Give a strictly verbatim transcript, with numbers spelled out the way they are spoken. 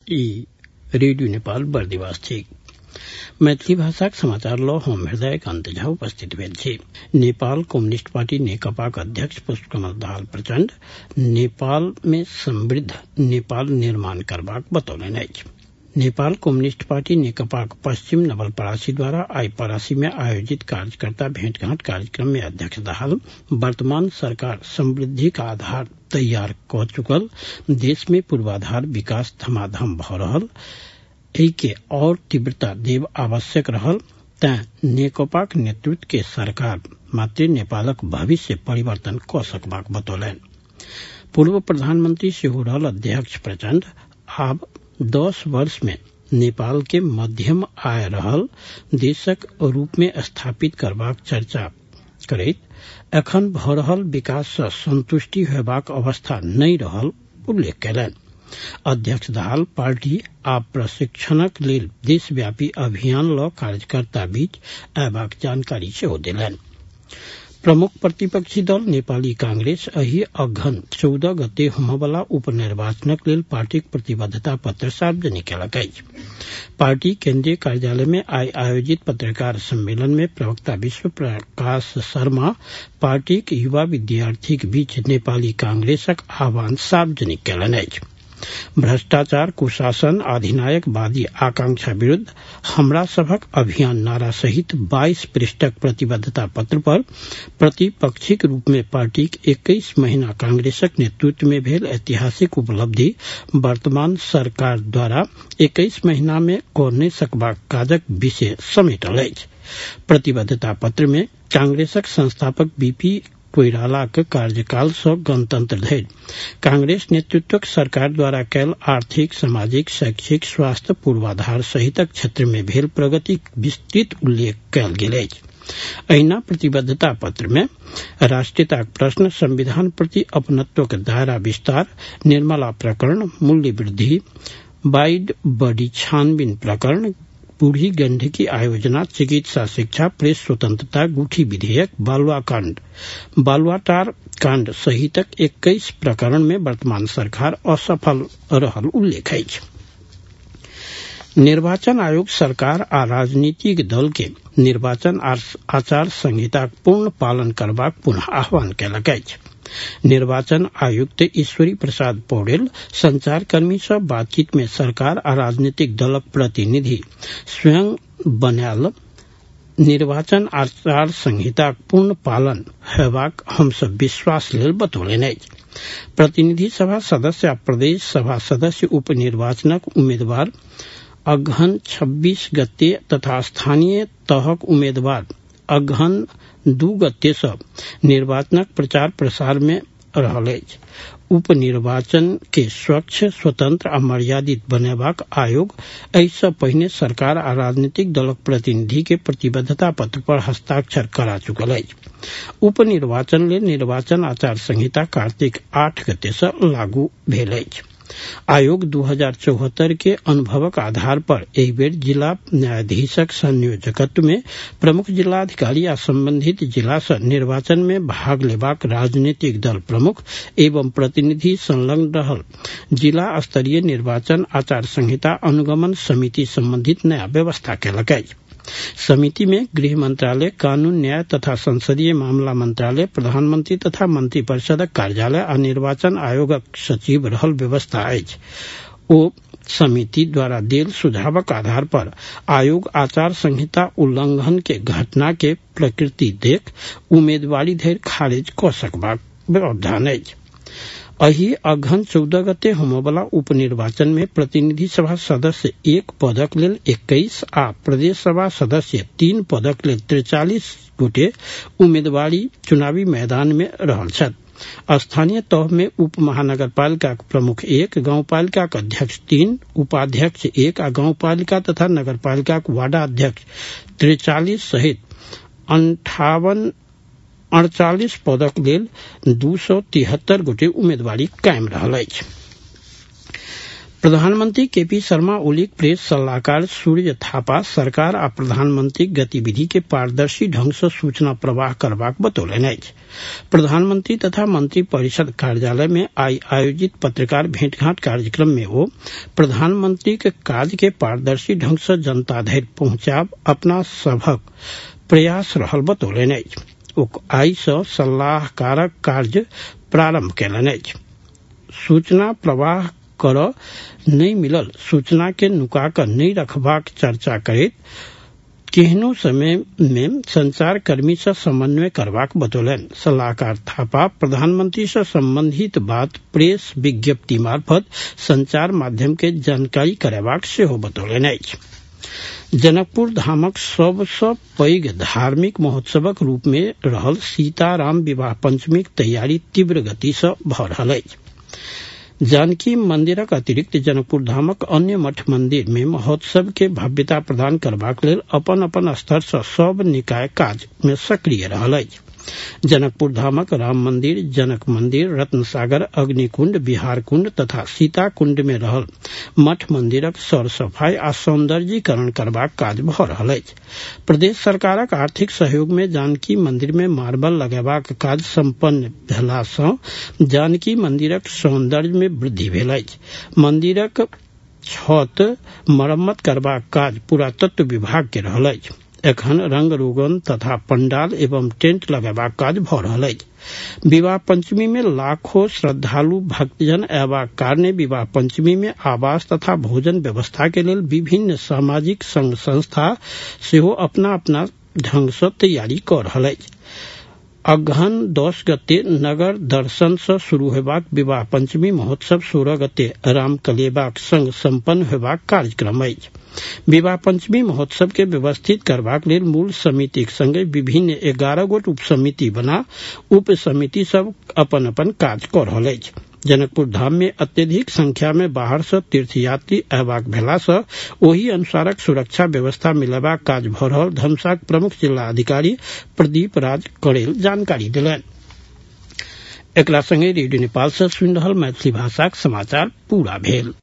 ई रेडियो नेपाल बर्दिवास थी। मैथिली भाषाक समाचार ल हम हृदय कान्त झा उपस्थित भेल छी। नेपाल कम्युनिस्ट पार्टी नेकपाक अध्यक्ष पुष्पकमल दाहाल प्रचण्ड नेपाल में समृद्ध नेपाल निर्माण करबाक बतौलनि अछि। नेपाल कम्युनिस्ट पार्टी नेकपाक पश्चिम नवलपरासी द्वारा आई परासी में आयोजित कार्यकर्ता भेंटघाट कार्यक्रम में अध्यक्ष दाहाल वर्तमान सरकार समृद्धि का आधार तैयार क चुकल देश में पूर्वाधार विकास धमाधम भ रहल एहि के और तीव्रता देव आवश्यक रहल तैं नेकपाक नेतृत्व के सरकार मात्र नेपालक भविष्य परिवर्तन क सकबाक बतौलनि। पूर्व प्रधानमंत्री सेहो रहल अध्यक्ष प्रचण्ड आब दस वर्ष में नेपाल के मध्यम आय रहल देशक रूप में स्थापित करबाक चर्चा करैत एखन भ रहल विकास सँ संतुष्टि होयबाक अवस्था नहीं रहल उल्लेख कयलनि। अध्यक्ष दाहाल पार्टी आ प्रशिक्षणक लेल देशव्यापी अभियान ल कार्यकर्ता बीच अयबाक जानकारी सेहो देलनि। प्रमुख प्रतिपक्षी दल नेपाली कांग्रेस अही अघन चौदह गते होमवला उपनिर्वाचनक लेल पार्टीक प्रतिबद्धता पत्र सार्वजनिक कयलक अछि। पार्टी केंद्रीय कार्यालय में आई आयोजित पत्रकार सम्मेलन में प्रवक्ता विश्व प्रकाश शर्मा पार्टीक युवा विद्यार्थीक बीच नेपाली कांग्रेसक आह्वान सार्वजनिक कयलनि अछि। भ्रष्टाचार कुशासन अधिनायकवादी आकांक्षा विरुद्ध हमरा सभक अभियान नारा सहित बाईस पृष्ठक प्रतिबद्धता पत्र पर प्रतिपक्षीक रूप में पार्टीक इक्कीस महीना कांग्रेसक नेतृत्व में भेल ऐतिहासिक उपलब्धि वर्तमान सरकार द्वारा इक्कीस महीना में क नहि सकबाक काजक विषय समेटल अछि। प्रतिबद्धता पत्र में कांग्रेसक संस्थापक बीपी कोइरालाक कार्यकाल सँ गणतंत्र धरि कांग्रेस नेतृत्वक सरकार द्वारा कैल आर्थिक सामाजिक शैक्षिक स्वास्थ्य पूर्वाधार सहितक क्षेत्र में भेल प्रगतिक विस्तृत उल्लेख कयल गेल अछि। अहिना प्रतिबद्धता पत्र में राष्ट्रीयताक प्रश्न संविधान प्रति अपनत्वक दायरा विस्तार निर्मला प्रकरण मूल्य वृद्धि वाइड बॉडी छानबीन प्रकरण बूढ़ी गंडकी आयोजना चिकित्सा शिक्षा प्रेस स्वतंत्रता गुठी विधेयक बालुआ कांड बालुआटार कांड सहितक इक्कीस प्रकरण में वर्तमान सरकार असफल रहल उल्लेख अछि। निर्वाचन आयोग सरकार आ राजनीतिक दल के निर्वाचन आचार संहिताक पूर्ण पालन करबाक पुनः आह्वान कयलक अछि। निर्वाचन आयुक्त ईश्वरी प्रसाद पौडेल संचारकर्मी से बातचीत में सरकार आ राजनीतिक दलक प्रतिनिधि स्वयं बनायल निर्वाचन आचार संहिताक पूर्ण पालन हेबाक हमसब विश्वास लेल बतौलनि अछि। प्रतिनिधि सभा सदस्य आ प्रदेश सभा सदस्य उप निर्वाचनक उम्मीदवार अगहन छब्बीस गते तथा स्थानीय तहक उम्मीदवार अगहन दू गते सँ निर्वाचनक प्रचार प्रसार में रहल अछि। उप निर्वाचन के स्वच्छ स्वतंत्र आ मर्यादित बनेबाक आयोग एहि सँ पहिने सरकार आ राजनीतिक दलक प्रतिनिधि के प्रतिबद्धता पत्र पर हस्ताक्षर करा चुकल अछि। उप निर्वाचन लेल निर्वाचन आचार संहिता कार्तिक आठ गते सँ लागू भेल अछि। आयोग दू हजार चौहत्तर के अनुभवक आधार पर एहि बेर जिला न्यायाधीशक संयोजकत्व में प्रमुख जिलाधिकारी आ संबंधित जिला से निर्वाचन में भाग लेबाक राजनीतिक दल प्रमुख एवं प्रतिनिधि संलग्न रहल जिला स्तरीय निर्वाचन आचार संहिता अनुगमन समिति संबंधित नया व्यवस्था कयलक अछि। समिति में गृह मंत्रालय कानून न्याय तथा संसदीय मामला मंत्रालय प्रधानमंत्री तथा मंत्रिपरिषदक कार्यालय आ निर्वाचन आयोगक सचिव रहल व्यवस्था अछि। ओ समिति द्वारा देल सुझावक आधार पर आयोग आचार संहिता उल्लंघन के घटना के प्रकृति देख उम्मीदवारी धरि खारिज क सकबाक प्रावधान अछि। अही अगहन चौदह गते होमवला उपनिर्वाचन में प्रतिनिधि सभा सदस्य एक पदक लेल इक्कीस आ प्रदेश सभा सदस्य तीन पदक लेल त्रिचालीस गोटे उम्मीदवारी चुनावी मैदान में रहल छथि। स्थानीय तह में उप महानगरपालिका प्रमुख एक, गांवपालिका अध्यक्ष तीन, उपाध्यक्ष एक आ गांवपालिका तथा नगरपालिका वार्डाध्यक्ष त्रिचालीस सहित अंठावन अड़तालीस पदक लेल दू सौ तिहत्तर गोटे उम्मीदवारी कायम रहल अछि। प्रधानमंत्री केपी शर्मा ओलीक प्रेस सलाहकार सूर्य थापा सरकार आ प्रधानमंत्री गतिविधि के पारदर्शी ढंग से सूचना प्रवाह करबाक बतौलनि अछि। प्रधानमंत्री तथा मंत्री परिषद कार्यालय में आई आयोजित पत्रकार भेंटघाट कार्यक्रम में वो प्रधानमंत्री के काज के पारदर्शी ढंग से जनता धरि पहुंचाब अपना सभक प्रयास रहल बतौलनि अछि। ओ आई से सलाहकारक कार्य प्रारंभ कयलनि अछि। सूचना प्रवाह कर नहीं मिलल सूचना के नुका कर नहीं रखबाक चर्चा करैत केहनो समय में संचार कर्मी से समन्वय करबाक बतौलनि। सलाहकार थापा प्रधानमंत्री से संबंधित बात प्रेस विज्ञप्ति मार्फत संचार माध्यम के जानकारी करेबाक सेहो बतौलनि अछि। जनकपुर धामक सबसँ पैघ धार्मिक महोत्सवक रूप में रहल सीताराम विवाह पंचमीक तैयारी तीव्र गति से भऽ रहल अछि। जानकी मंदिरक अतिरिक्त जनकपुर धामक अन्य मठ मंदिर में महोत्सव के भव्यता प्रदान करबाक लेल अपन अपन स्तर से सब निकाय काज में सक्रिय रहल अछि। जनकपुर धामक राम मंदिर, जनक मंदिर, रत्नसागर, अग्निकुंड, बिहार कुंड तथा सीता कुंड में रहल मठ मंदिरक सर सफाई आ सौंदर्यीकरण करबाक काज भऽ रहल अछि। प्रदेश सरकारक आर्थिक सहयोग में जानकी मंदिर में मार्बल लगेबाक काज संपन्न भेला सँ जानकी मंदिरक सौंदर्य में वृद्धि भेल अछि। मंदिरक छत मरम्मत करबाक काज पुरातत्व विभाग के रहल अछि। एखन रंग रोगन तथा पंडाल एवं टेंट लगेबाक काज भऽ रहल अछि। विवाह पंचमी में लाखों श्रद्धालु भक्तजन अयबाक कारणे विवाह पंचमी में आवास तथा भोजन व्यवस्था के लेल विभिन्न सामाजिक संघ संस्था सेहो अपना अपना ढंग से तैयारी कऽ रहल अछि। अगहन दस गते नगर दर्शन से शुरू होबाक विवाह पंचमी महोत्सव सोलह गते राम कलेबाक संग संपन्न होबाक कार्यक्रम अछि। विवाह पंचमी महोत्सव के व्यवस्थित करबाक लेल मूल समितिक संगे विभिन्न एगारह गोट उप समिति बना उप समिति सब अपन अपन काज कऽ रहल अछि। जनकपुर धाम में अत्यधिक संख्या में बाहर से तीर्थयात्री अयबाक भेला से ओही अनुसारक सुरक्षा व्यवस्था मिलेबाक काज भऽ रहल धमसाक प्रमुख जिला अधिकारी प्रदीप राज करेल जानकारी देलनि। एकरा संगे रेडियो नेपाल से सुनि रहल मैथिली भाषाक समाचार पूरा भेल।